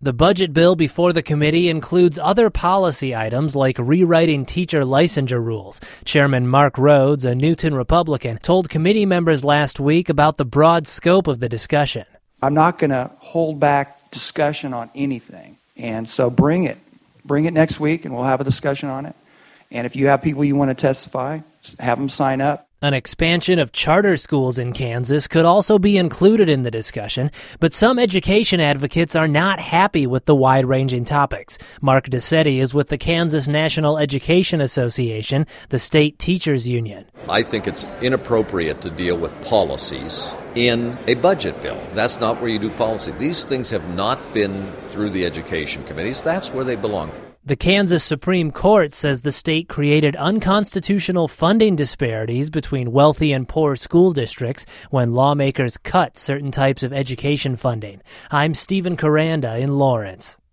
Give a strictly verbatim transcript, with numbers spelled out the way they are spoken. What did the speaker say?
The budget bill before the committee includes other policy items like rewriting teacher licensure rules. Chairman Mark Rhodes, a Newton Republican, told committee members last week about the broad scope of the discussion. I'm not going to hold back discussion on anything, and so bring it. Bring it next week, and we'll have a discussion on it. And if you have people you want to testify, have them sign up. An expansion of charter schools in Kansas could also be included in the discussion, but some education advocates are not happy with the wide-ranging topics. Mark DeSetti is with the Kansas National Education Association, the state teachers union. I think it's inappropriate to deal with policies in a budget bill. That's not where you do policy. These things have not been through the education committees. That's where they belong. The Kansas Supreme Court says the state created unconstitutional funding disparities between wealthy and poor school districts when lawmakers cut certain types of education funding. I'm Stephen Caranda in Lawrence.